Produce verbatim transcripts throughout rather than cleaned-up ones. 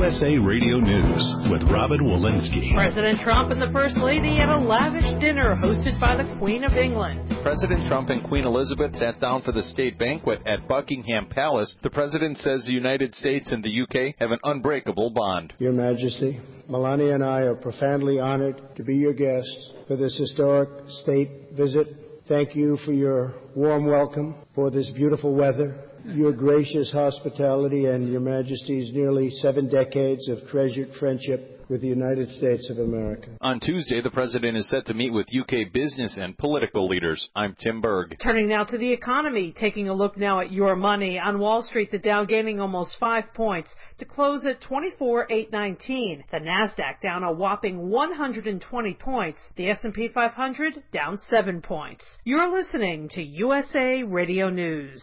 S A Radio News with Robin Walensky. President Trump and the First Lady at a lavish dinner hosted by the Queen of England. President Trump and Queen Elizabeth sat down for the state banquet at Buckingham Palace. The president says the United States and the U K have an unbreakable bond. Your Majesty, Melania and I are profoundly honored to be your guests for this historic state visit. Thank you for your warm welcome, for this beautiful weather, your gracious hospitality, and Your Majesty's nearly seven decades of treasured friendship with the United States of America. On Tuesday, the president is set to meet with U K business and political leaders. I'm Tim Berg. Turning now to the economy, taking a look now at your money. On Wall Street, the Dow gaining almost five points to close at twenty-four thousand eight hundred nineteen. The Nasdaq down a whopping one hundred twenty points. The S and P five hundred down seven points. You're listening to U S A Radio News.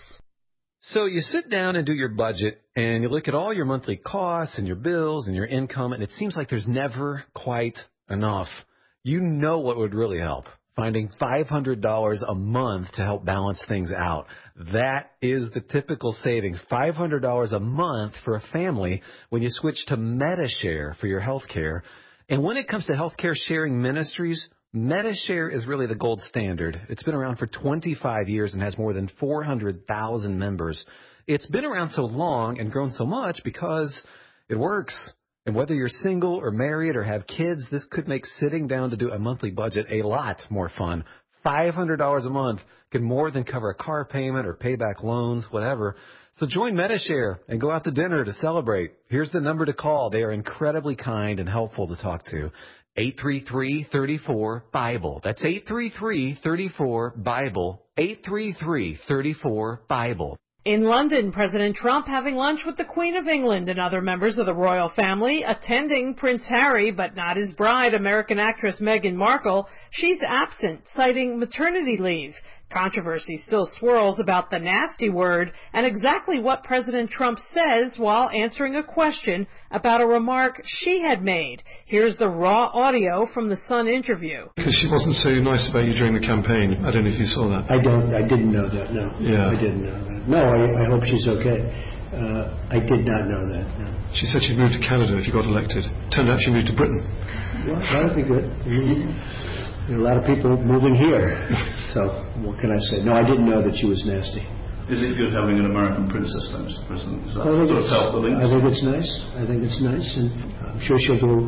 So you sit down and do your budget, and you look at all your monthly costs and your bills and your income, and it seems like there's never quite enough. You know what would really help? Finding five hundred dollars a month to help balance things out. That is the typical savings, five hundred dollars a month for a family when you switch to Medi-Share for your health care. And when it comes to healthcare sharing ministries, Medi-Share is really the gold standard. It's been around for twenty-five years and has more than four hundred thousand members. It's been around so long and grown so much because it works. And whether you're single or married or have kids, this could make sitting down to do a monthly budget a lot more fun. five hundred dollars a month can more than cover a car payment or pay back loans, whatever. So join Medi-Share and go out to dinner to celebrate. Here's the number to call. They are incredibly kind and helpful to talk to. eight three three, three four, Bible. That's eight three three, three four, Bible. eight three three, three four, Bible. In London, President Trump having lunch with the Queen of England and other members of the royal family, attending Prince Harry, but not his bride, American actress Meghan Markle. She's absent, citing maternity leave. Controversy still swirls about the nasty word and exactly what President Trump says while answering a question about a remark she had made. Here's the raw audio from the Sun interview. Because she wasn't so nice about you during the campaign. I don't know if you saw that. I don't. I didn't know that. No. Yeah. I didn't know that. No. I, I hope she's okay. Uh, I did not know that. No. She said she'd move to Canada if you got elected. Turned out she moved to Britain. Well, that would be good. Mm-hmm. There are a lot of people moving here. So what can I say? No, I didn't know that she was nasty. Is it good having an American princess, then, Mister President? Is that I think, sort of it's, help the links? I think it's nice. I think it's nice, and I'm sure she'll do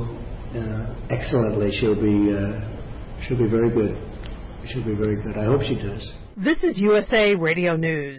uh, excellently. She'll be uh, she'll be very good. She'll be very good. I hope she does. This is U S A Radio News.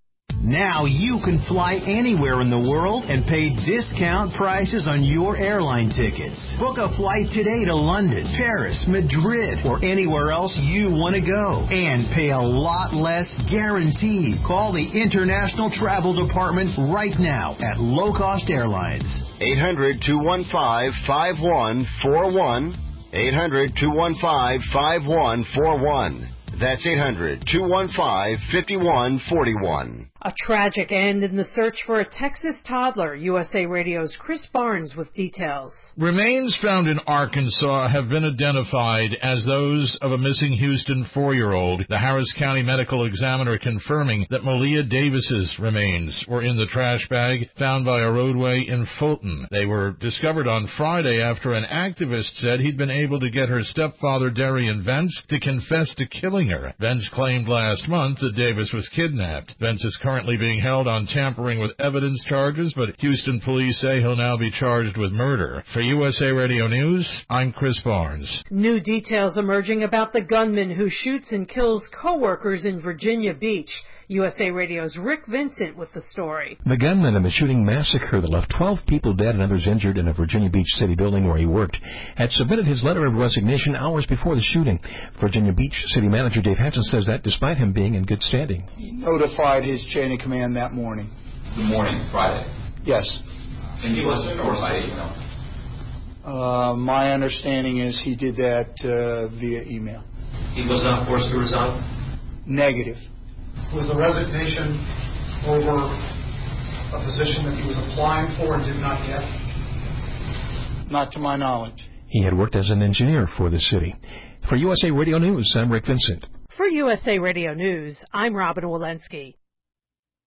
Now you can fly anywhere in the world and pay discount prices on your airline tickets. Book a flight today to London, Paris, Madrid, or anywhere else you want to go. And pay a lot less guaranteed. Call the International Travel Department right now at Low Cost Airlines. eight hundred, two one five, five one four one. eight hundred, two one five, five one four one. That's eight hundred, two one five, five one four one. A tragic end in the search for a Texas toddler. U S A Radio's Chris Barnes with details. Remains found in Arkansas have been identified as those of a missing Houston four-year-old. The Harris County Medical Examiner confirming that Malia Davis's remains were in the trash bag found by a roadway in Fulton. They were discovered on Friday after an activist said he'd been able to get her stepfather, Darian Vence, to confess to killing her. Vence claimed last month that Davis was kidnapped. Vence is currently being held on tampering with evidence charges, but Houston police say he'll now be charged with murder. For U S A Radio News, I'm Chris Barnes. New details emerging about the gunman who shoots and kills co-workers in Virginia Beach. U S A Radio's Rick Vincent with the story. The gunman in the shooting massacre that left twelve people dead and others injured in a Virginia Beach city building where he worked had submitted his letter of resignation hours before the shooting. Virginia Beach city manager Dave Hansen says that despite him being in good standing. He notified his chain of command that morning. The morning, Friday? Yes. And he was forced by email? Uh, my understanding is he did that uh, via email. He was not forced to resign? Negative. Was the resignation over a position that he was applying for and did not get? Not to my knowledge. He had worked as an engineer for the city. For U S A Radio News, I'm Rick Vincent. For U S A Radio News, I'm Robin Walensky.